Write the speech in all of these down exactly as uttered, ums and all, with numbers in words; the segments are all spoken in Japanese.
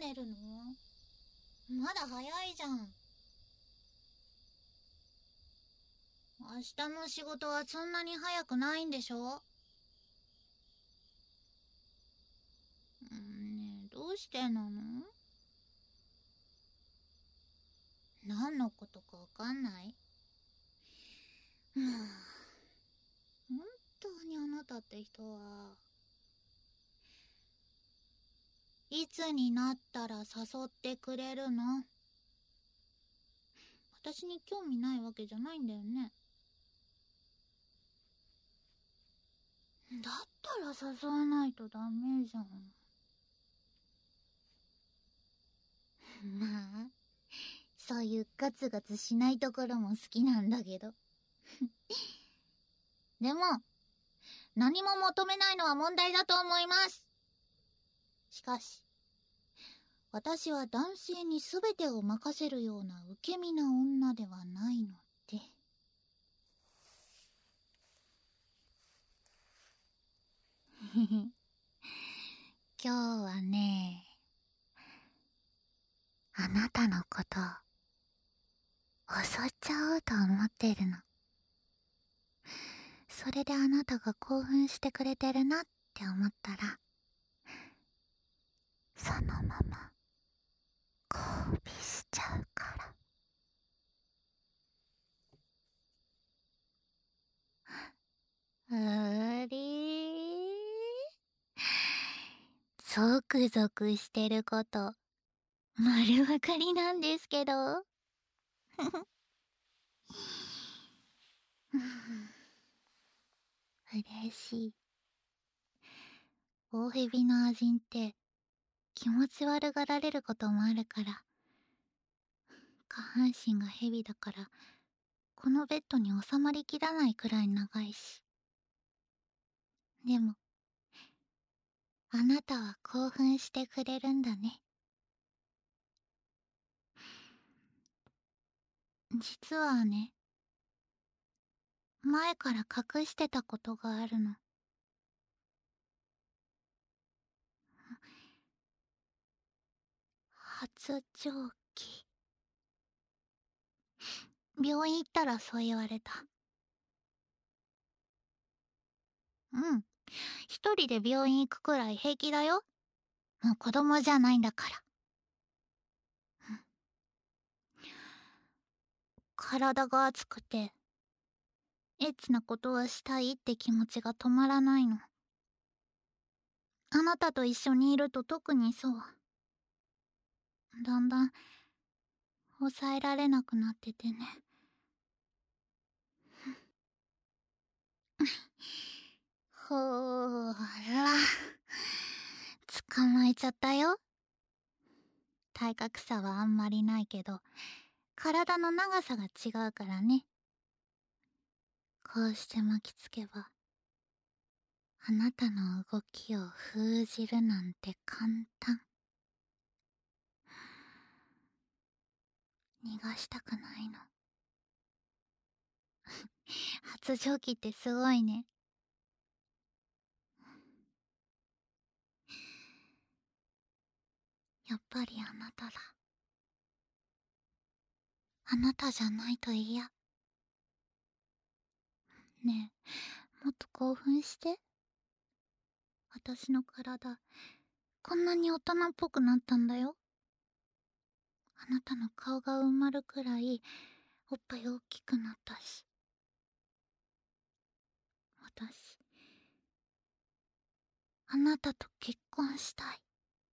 寝るの？まだ早いじゃん。明日の仕事はそんなに早くないんでしょ？ねえ、どうしてなの？何のことかわかんない？もう、本当にあなたって人はいつになったら誘ってくれるの？私に興味ないわけじゃないんだよね。だったら誘わないとダメじゃん。まあ、そういうガツガツしないところも好きなんだけど。でも、何も求めないのは問題だと思います。しかし、私は男性に全てを任せるような受け身な女ではないので。今日はね、あなたのこと襲っちゃおうと思ってるの。それであなたが興奮してくれてるなって思ったら、そのまま交尾しちゃうから。あれー、ゾクゾクしてること丸分かりなんですけど。嬉しい。大蛇のアジンって気持ち悪がられることもあるから、下半身が蛇だからこのベッドに収まりきらないくらい長いし。でもあなたは興奮してくれるんだね。実はね、前から隠してたことがあるの。発情期。病院行ったらそう言われた。うん、一人で病院行くくらい平気だよ。もう子供じゃないんだから。うん、体が熱くてエッチなことはしたいって気持ちが止まらないの。あなたと一緒にいると特にそう。だんだん抑えられなくなっててね。ほーら、捕まえちゃったよ。体格差はあんまりないけど体の長さが違うからね。こうして巻きつけばあなたの動きを封じるなんて簡単。逃がしたくないの。発情期ってすごいね。やっぱりあなただ。あなたじゃないと嫌。ねえ、もっと興奮して。私の体こんなに大人っぽくなったんだよ。あなたの顔が埋まるくらいおっぱい大きくなったし。私あなたと結婚したい。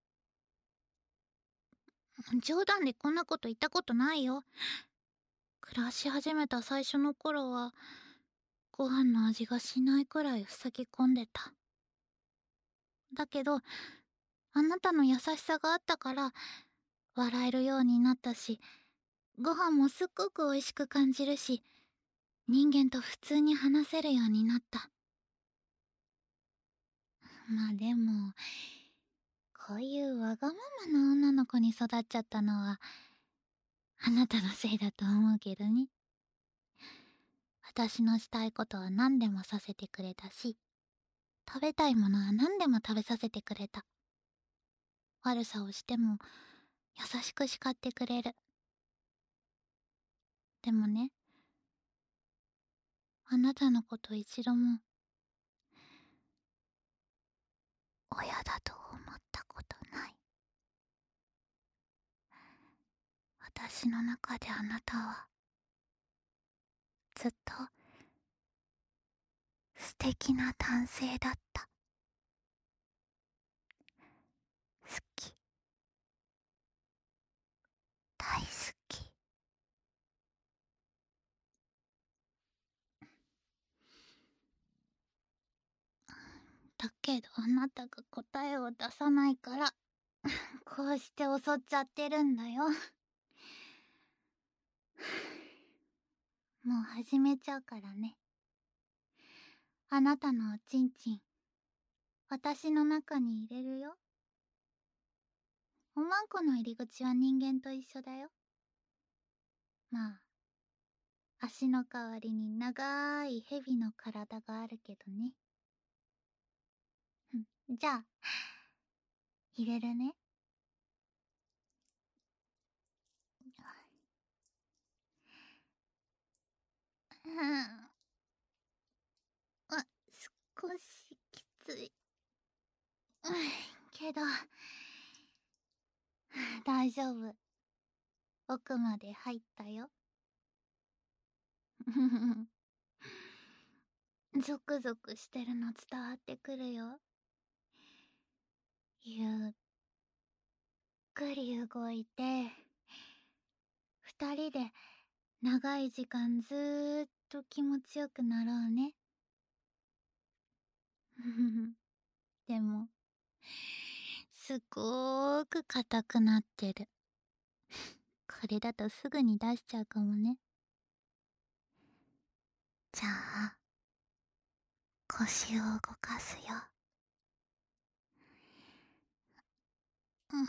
冗談でこんなこと言ったことないよ。暮らし始めた最初の頃はご飯の味がしないくらい塞ぎ込んでた。だけどあなたの優しさがあったから笑えるようになったし、ご飯もすっごく美味しく感じるし、人間と普通に話せるようになった。まあでもこういうわがままな女の子に育っちゃったのはあなたのせいだと思うけどね。私のしたいことは何でもさせてくれたし、食べたいものは何でも食べさせてくれた。 悪さをしても優しく叱ってくれる。でもね、あなたのこと一度も親だと思ったことない。私の中であなたはずっと素敵な男性だった。好き、大好き。だけどあなたが答えを出さないからこうして襲っちゃってるんだよ。もう始めちゃうからね。あなたのおちんちん私の中に入れるよ。おまんこの入り口は人間と一緒だよ。まあ足の代わりに長い蛇の体があるけどね。じゃあ入れるね。うんあ、少しきつい。うんけど大丈夫。奥まで入ったよ。ゾクゾクしてるの伝わってくるよ。ゆっくり動いて二人で長い時間ずーっと気持ちよくなろうね。でもすごーく硬くなってる。これだとすぐに出しちゃうかもね。じゃあ腰を動かすよ。うん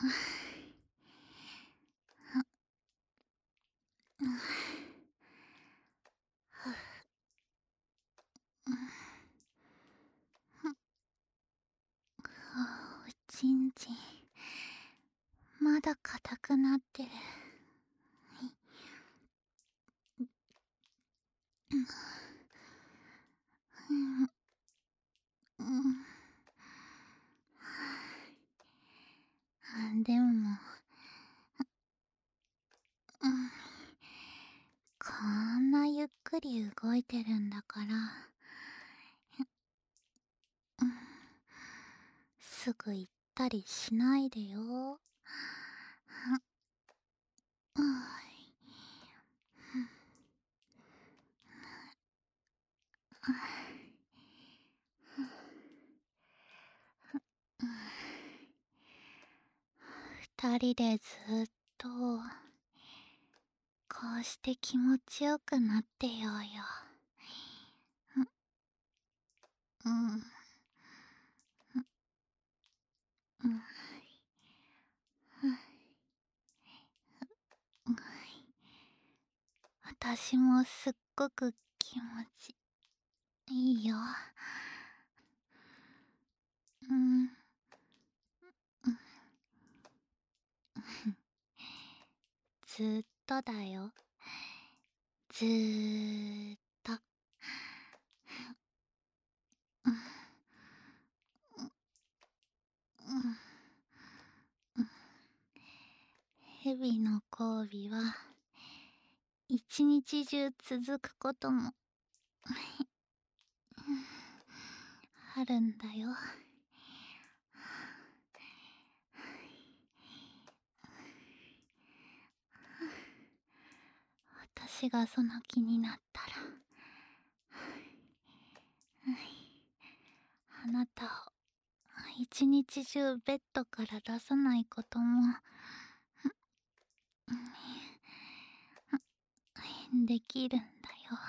うんおちんちんまだ硬くなってる。うんうんでも、うん、こんなゆっくり動いてるんだから、うん、すぐ行ったりしないでよ。うん、二人でずっとこうして気持ちよくなってようよ。うん、うん、うん、私もすっごく気持ちいいよ。うん、うん、ずっとだよ。ずーっと。うん、うん、うん。蛇の交尾は一日中続くこともあるんだよ。私がその気になったらあなたを一日中ベッドから出さないこともできるんだよ。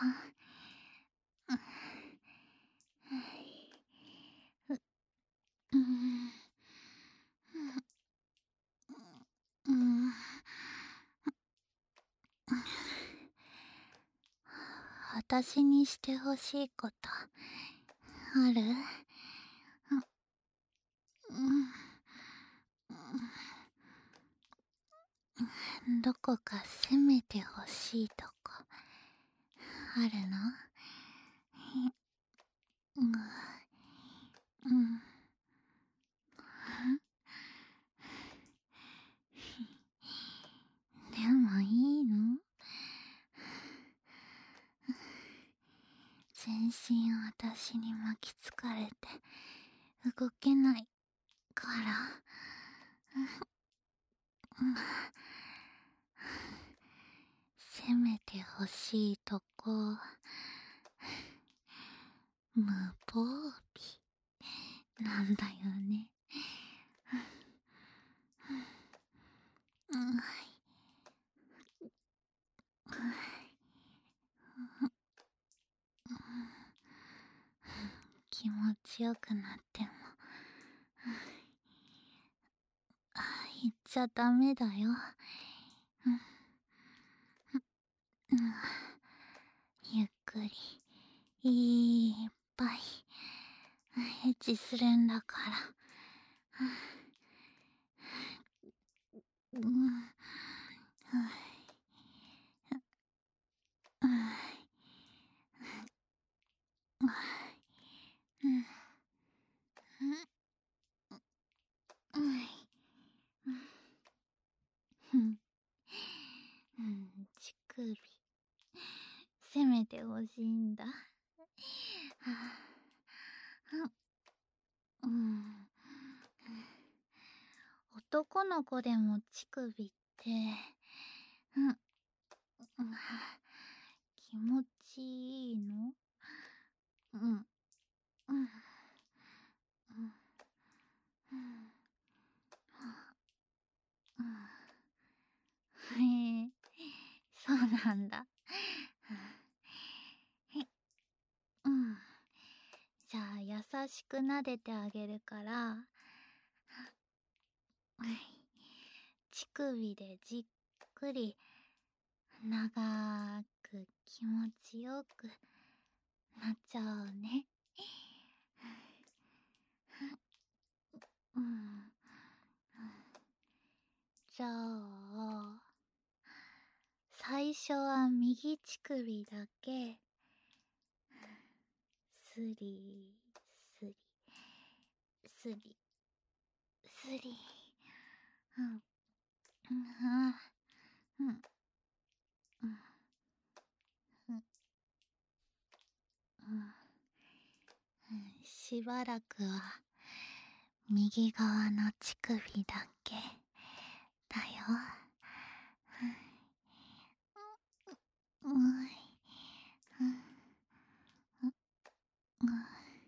うん、うん、私にしてほしいことある？うん、 どこか責めてほしいとこあるの？うん、うん、でもいいの？全身私に巻きつかれて動けないから、うん、責めてほしいとこ、無防備なんだよね。うん、気持ちよくなっても言っちゃダメだよ。うん、ゆっくりいっぱいエッチするんだから。うん、うん、うん、うん、うん、うん、うん、乳首せめてほしいんだ。うん、男の子でも乳首って、うん、気持ちいいの？うん、うん、うん、うん、うん、へえ、そうなんだ。うん、じゃあ優しく撫でてあげるから、乳首でじっくり長く気持ちよくなっちゃうね。うん、じゃあ最初は右乳首だけスリスリスリスリ、うん、うん、うん、うん、うん、うん、しばらくは右側の乳首だけだよ。うん、うん、うん、うん、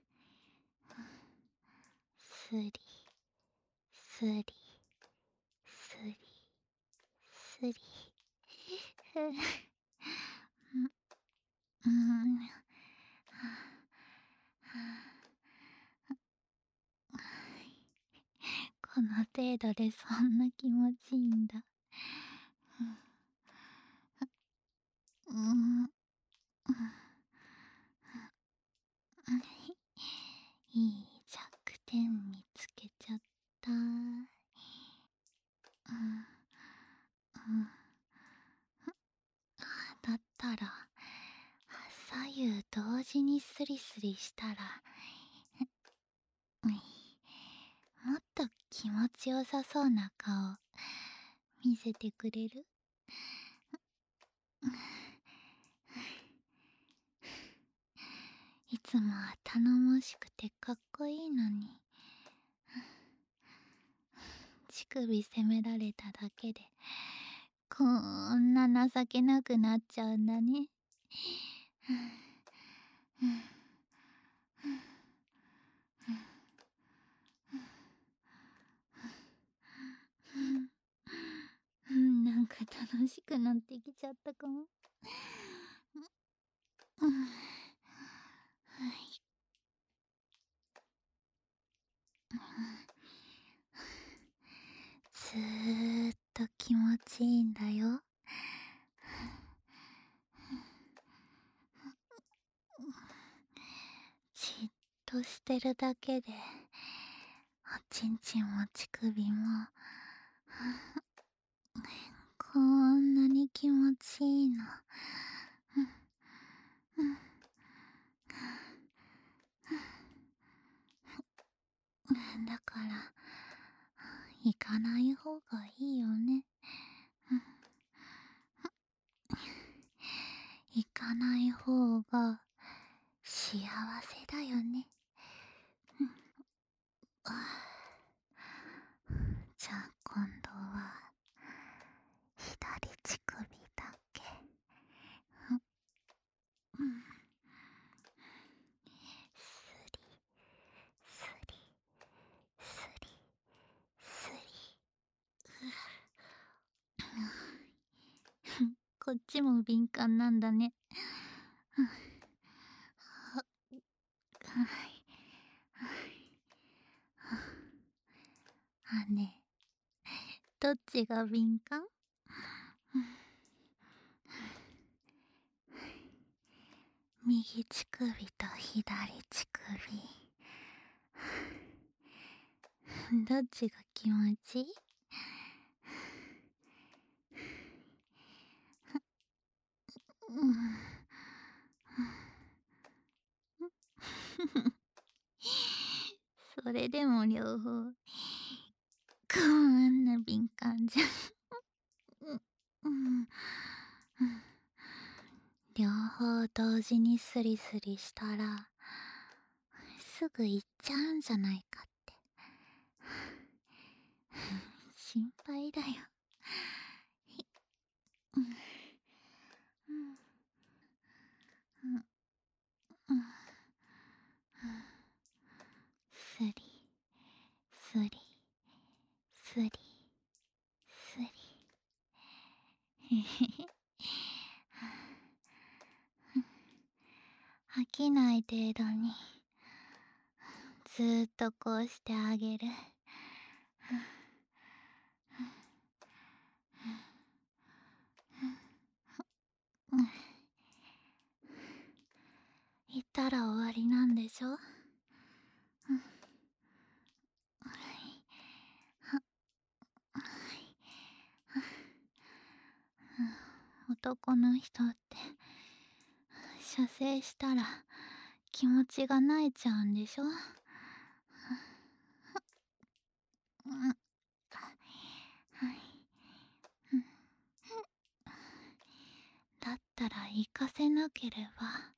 スリスリスリスリ、うん、この程度でそんな気持ちいいんだ。うん、うん、いい弱点見つけちゃった。うん、うん、だったら左右同時にスリスリしたら、うん、もっと気持ちよさそうな顔見せてくれる？いつもは頼もしくてかっこいいのに、乳首責められただけでこんな情けなくなっちゃうんだね。うん、なんか楽しくなってきちゃったかも。うん、はい、ずーっと気持ちいいんだよ。じっとしてるだけでおちんちんも乳首もこんなに気持ちいいの。うんうんだから行かない方がいいよね。行かない方が幸せだよね。じゃあ今度は左乳首だけ。うんスリスリスリスリこっちも敏感なんだね。はいあねどっちが敏感？右乳首と左乳首どっちが気持ちいい？うんそれでも両方こんな敏感じゃんうん両方同時にスリスリしたらすぐ行っちゃうんじゃないかって心配だよ。うんうんうんうんスリスリスリスリへへへ飽きない程度にずーっとこうしてあげる。うん言ったら終わりなんでしょ？うん男の人って射精したら気持ちが萎えちゃうんでしょ？うんはいうんだったら行かせなければ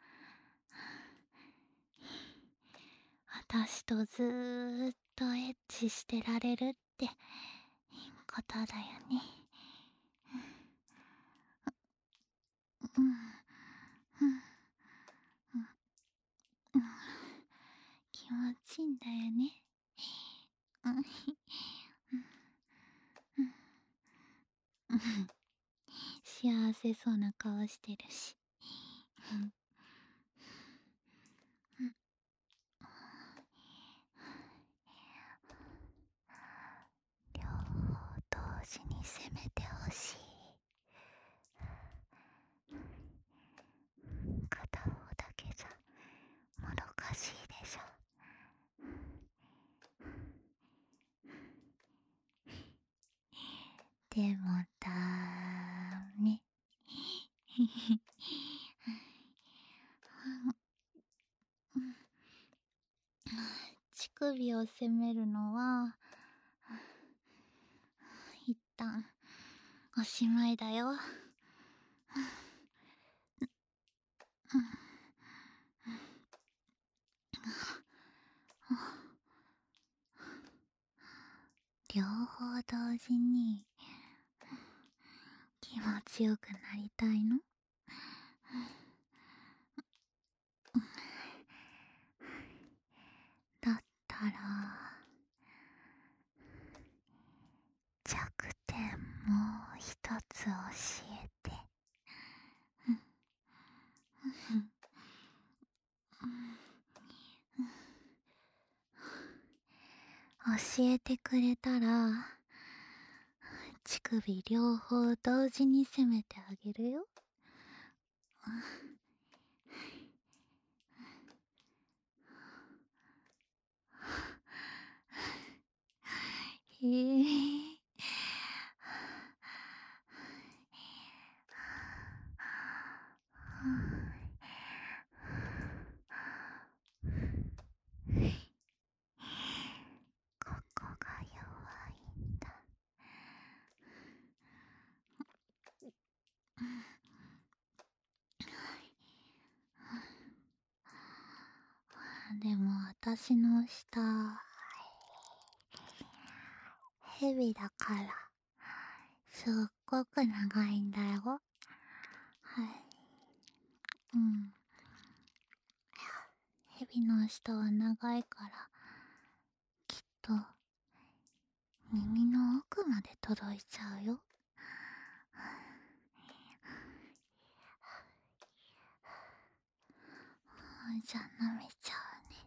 私とずーっとエッチしてられるってことだよね。うんうんうん気持ちいいんだよね。うんうん幸せそうな顔してるし。うんうん両方同時に攻めてほしい。片方だけじゃもどかしいでしょ。でもだーめ乳首を責めるのは一旦おしまいだよ。両方同時に気持ちよくなりたいの？だったら弱点もう一つ教えて。教えてくれたら乳首両方同時に攻めてあげるよ。へえでも私の舌、蛇だから、すっごく長いんだよ。はい。うん。蛇の舌は長いから、きっと、耳の奥まで届いちゃうよ。じゃあ舐めちゃうね。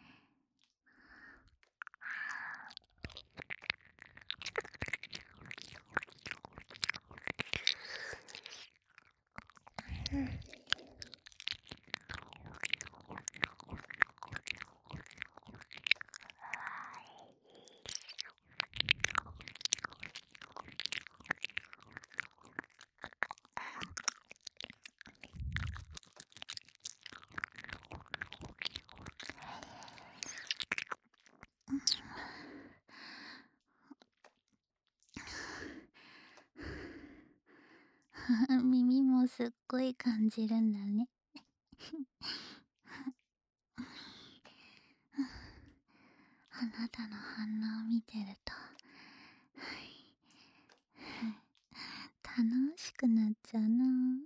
うん。耳もすっごい感じるんだね。あなたの反応を見てると楽しくなっちゃうな。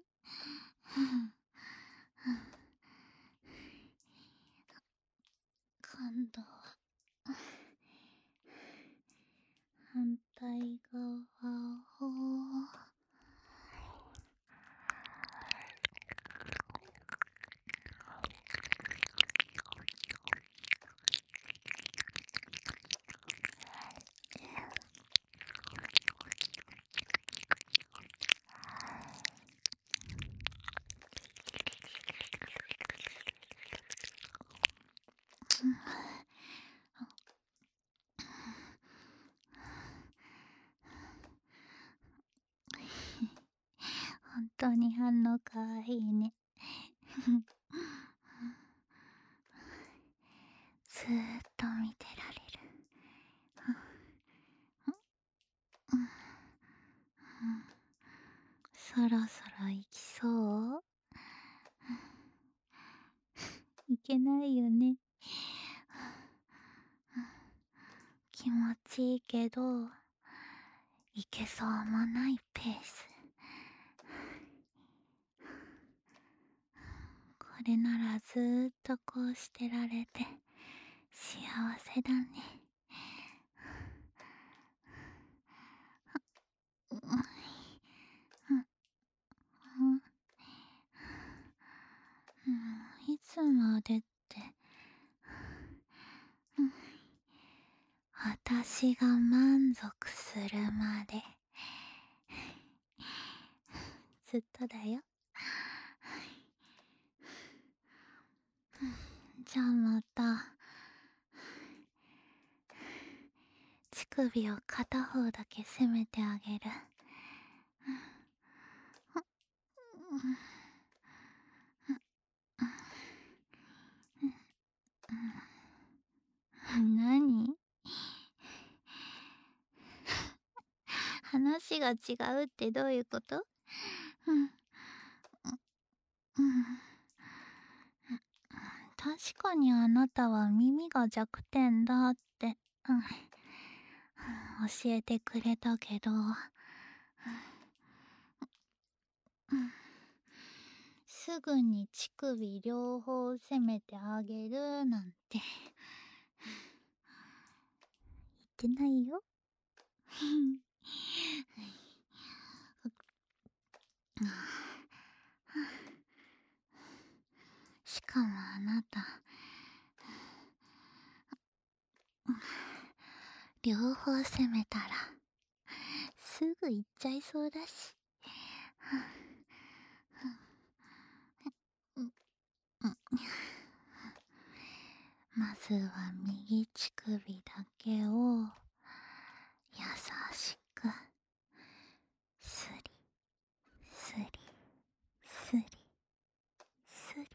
今度は反対側を。本当に反応かわいいね。ずーっと見てられる。そろそろ行きそう？いけないよね。気持ちいいけど、いけそうもないペース。これならずーっとこうしてられて幸せだね。いつまでって、私が満足するまで。ずっとだよ。じゃあまた乳首を片方だけ攻めてあげる。何？話が違うってどういうこと？うん、うん、確かにあなたは耳が弱点だって、うん、教えてくれたけど、うん、すぐに乳首両方攻めてあげるなんて言ってないよ。しかもあなた、両方攻めたらすぐ行っちゃいそうだし。まずは右乳首だけを優しくスリスリスリスリ、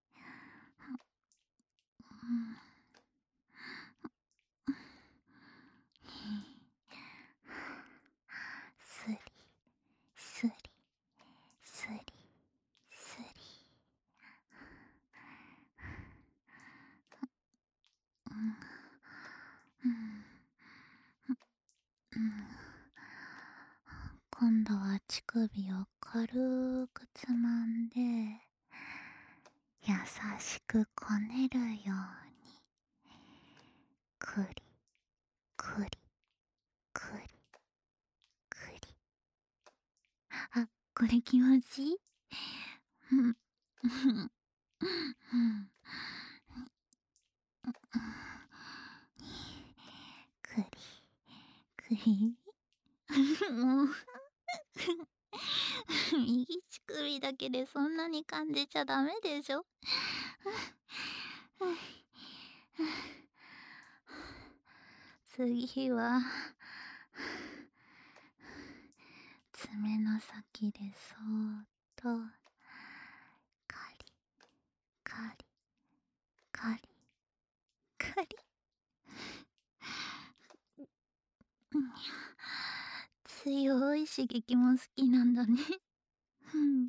うん、スリスリスリスリ。 うん、今度は乳首を軽くつまんで優しくこねるようにくりくりくりくり。あ、これ気持ちいい？うん。うんうんくりくり。もう右乳首だけでそんなに感じちゃダメでしょ。次は爪の先でそーっとカリカリカリカリ。強い刺激も好きなんだね。うん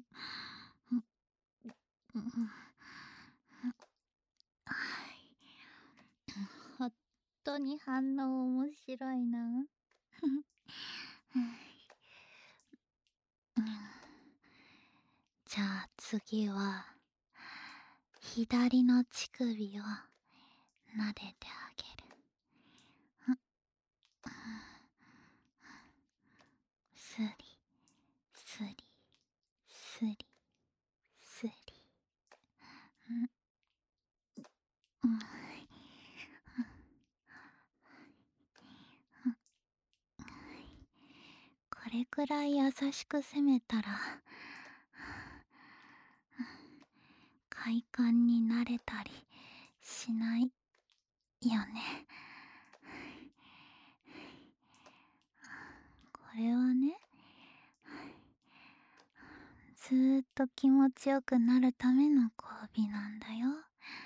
本当に反応面白いな。じゃあ次は左の乳首を撫でてあげる。スリスリスリスリ。うんこれくらい優しく攻めたら快感になれたりしないよね。これはね、ずーっと気持ちよくなるための交尾なんだよ。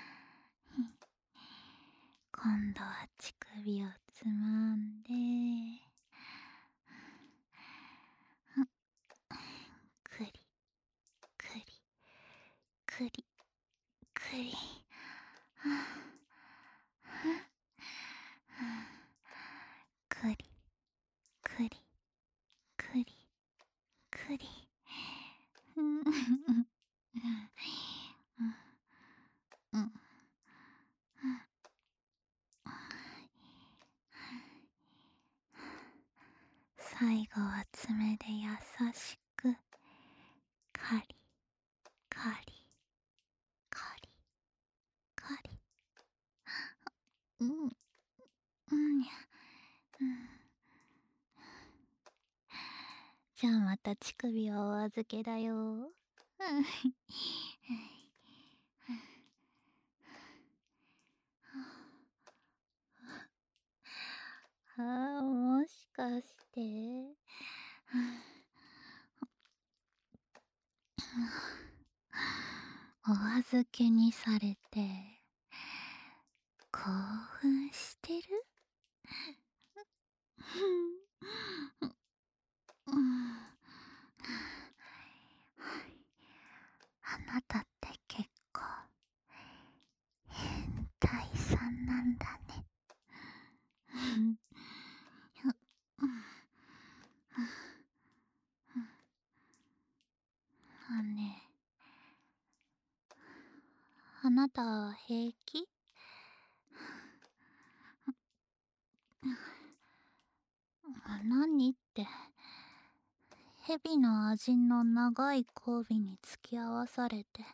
今度は乳首をつまんでくりくりくりくり。くりくりくりくり。うんうん最後は爪で優しくカリカリカリカリ。うんうんうんじゃあまた乳首はお預けだよ。うんああ、もしかしてお預けにされて興奮してる？あなたって結構変態さんなんだね。あね、あなたは平気？何って、蛇の味の長い交尾に付き合わされて、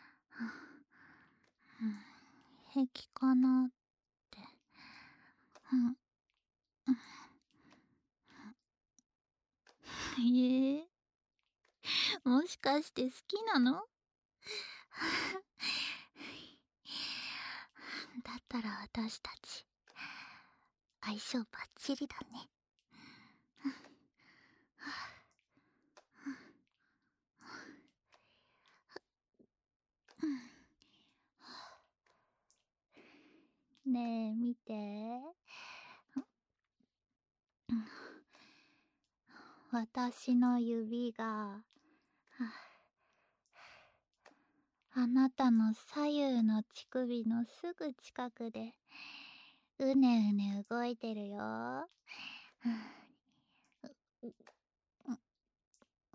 うん、平気かなって。うんええもしかして好きなの？だったら私たち相性バッチリだね。ねえ見て、私の指があなたの左右の乳首のすぐ近くでうねうね動いてるよ。 うん。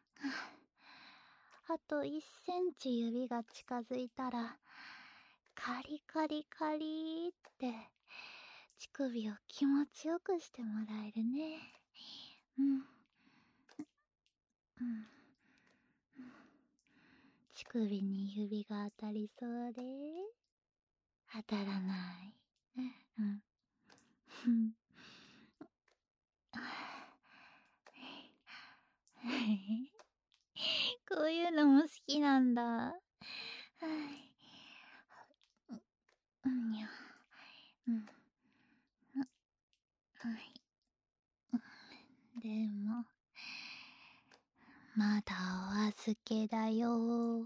あといっセンチ指が近づいたら、カリカリカリって乳首を気持ちよくしてもらえるね。うん。うん。乳首に指が当たりそうで、当たらない。うん。うん。こういうのも好きなんだ。はい。うん、にゃ。うん。はい。でも、まだお預けだよ。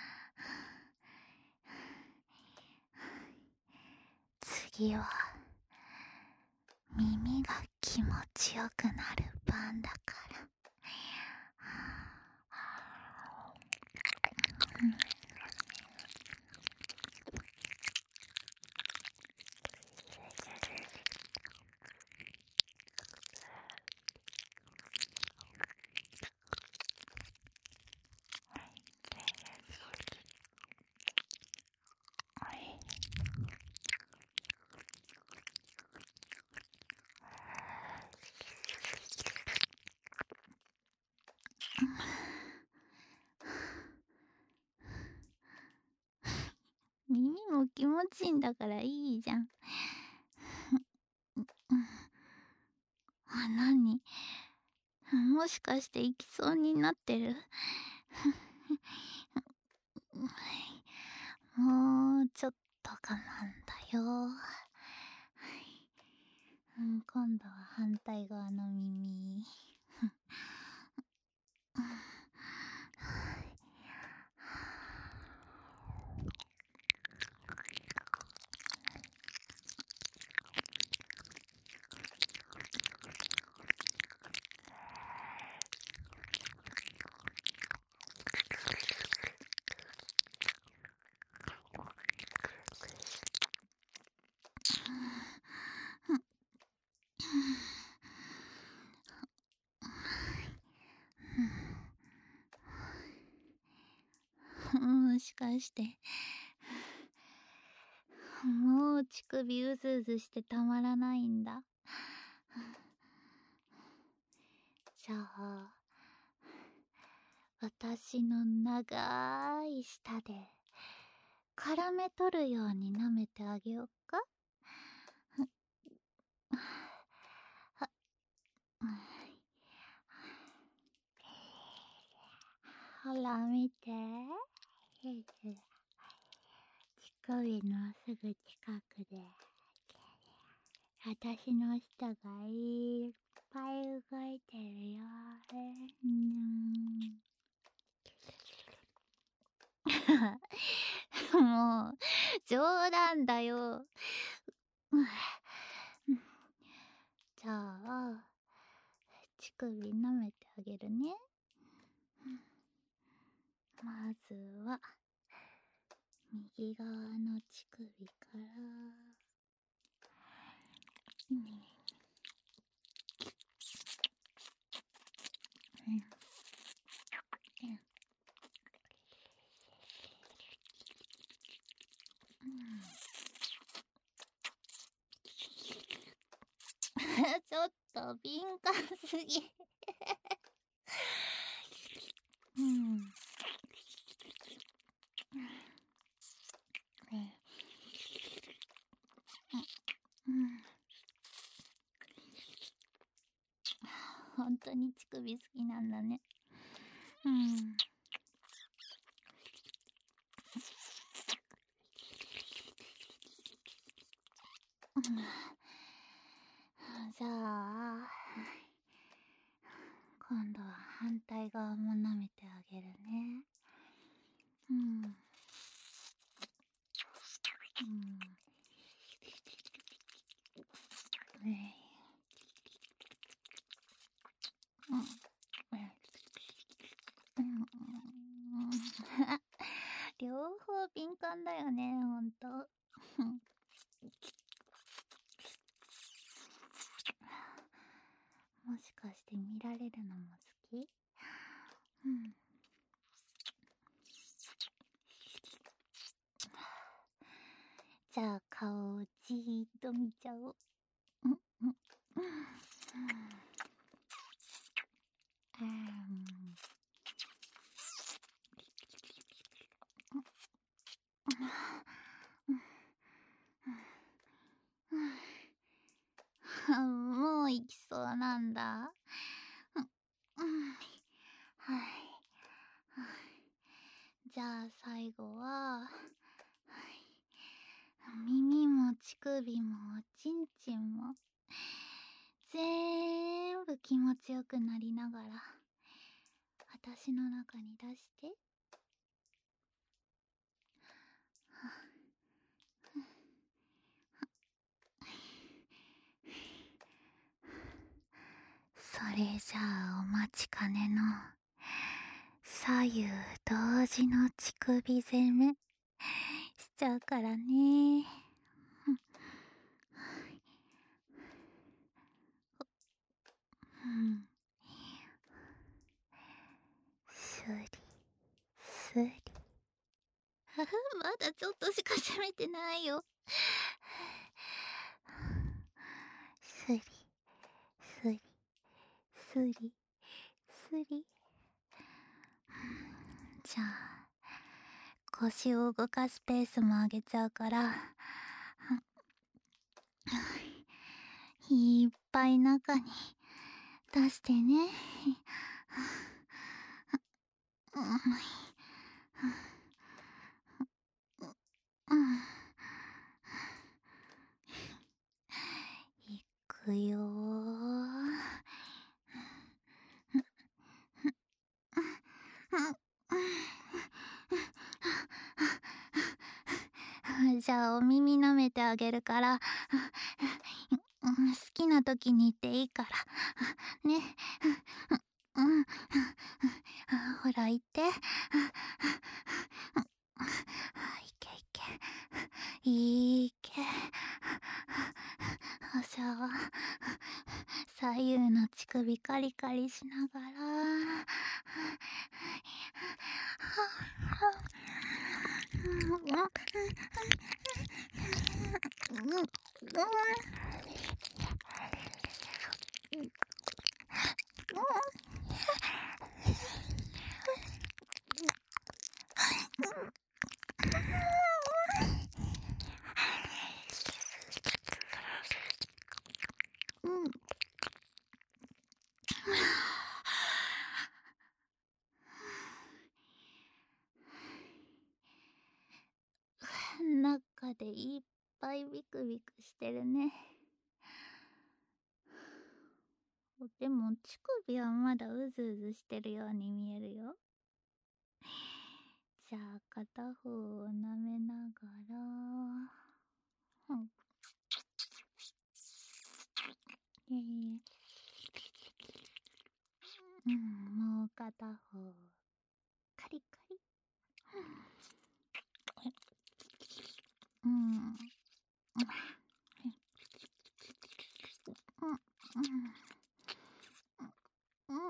次は、耳が気持ちよくなる番だから。うん。耳も気持ちいいんだからいいじゃん。あ、なに？もしかして行きそうになってる？もうちょっと我慢だよ。うん、今度は反対側の耳。もしかして、もう乳首うずうずしてたまらないんだ。じゃあ、私の長い舌で絡め取るように舐めてあげようか。ほら見て。乳首のすぐ近くで私の舌がいっぱい動いてるよ。うん。もう冗談だよ。じゃあ乳首舐めてあげるね。まずは右側の乳首から、うん、ちょっと敏感すぎ。うん。うん。本当に乳首好きなんだね。うん。じゃあ今度は反対側も舐めてあげるね。うん。うん。えい。うん。うん。両方敏感だよね、ほんと。 もしかして見られるのも好き？うん。じゃあ顔をじーっと見ちゃおう。うんうんうんうん、もう行きそうなんだ。うんうんはい。じゃあ最後は、はい、耳も乳首もおちんちんもぜーんぶ気持ちよくなりながら私の中に出して。それじゃあお待ちかねの左右同時の乳首攻めしちゃうからね。うん、スリスリまだちょっとしか攻めてないよ。スリスリスリスリ。じゃあ腰を動かすペースも上げちゃうからいっぱい中に出してね。いくよー。じゃあお耳舐めてあげるから好きな時に言っていいからね。うんほら言って。いけいけいけ。じゃあ左右の乳首カリカリしながら中でいっぱいビクビクしてるね。でも乳首はまだうずうずしてるように見えるよ。じゃあ片方を舐めながら、うん、えー、うん、もう片方カリカリ。うん、うん、うん、うん、うん、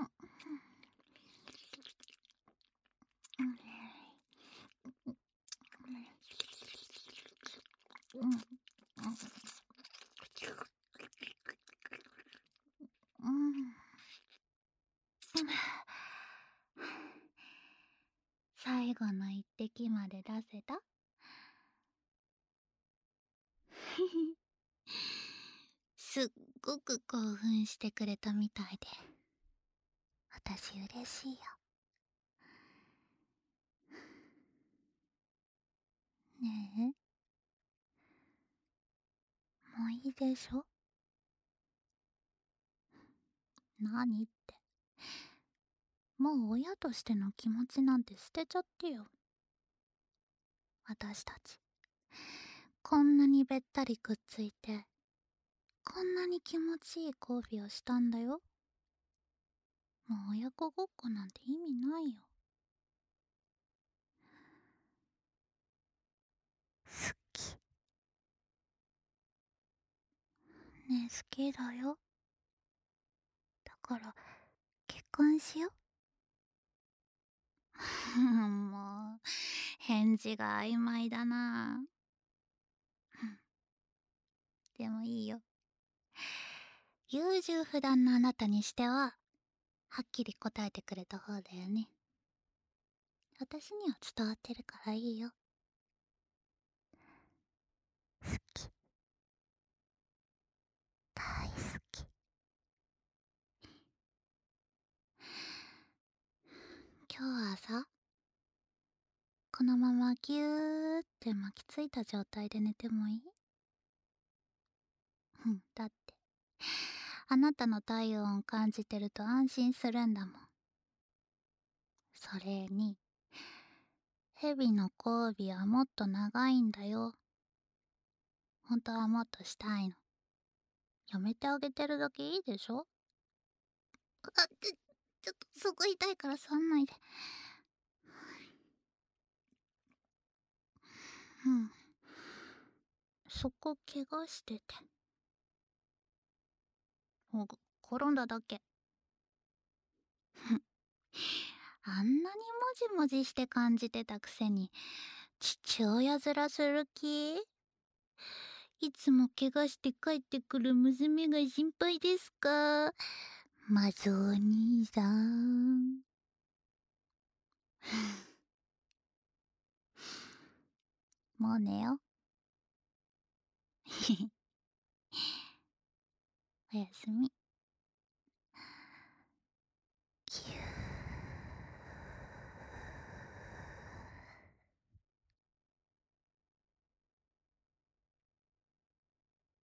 うん、うん。最後の一滴まで出せた？すっごく興奮してくれたみたいで私嬉しいよ。ねえ、もういいでしょ？何って、もう親としての気持ちなんて捨てちゃってよ。私たちこんなにべったりくっついてこんなに気持ちいい交尾をしたんだよ。もう親子ごっこなんて意味ないよ。好き。ねえ好きだよ。だから結婚しよう。もう返事が曖昧だな。でもいいよ。優柔不断なあなたにしてははっきり答えてくれた方だよね。私には伝わってるからいいよ。好き。大好き。今日はさ、このままギューって巻きついた状態で寝てもいい？うん、だって、あなたの体温を感じてると安心するんだもん。それに、蛇の交尾はもっと長いんだよ。本当はもっとしたいの。やめてあげてるだけいいでしょ？あ、ちょ、ちょっとそこ痛いから触んないで。うん。そこ怪我してて。おぐ転んだだけ。あんなにもじもじして感じてたくせに、父親面する気？いつも怪我して帰ってくる娘が心配ですか？まずお兄さん。もう寝よ。おやすみ。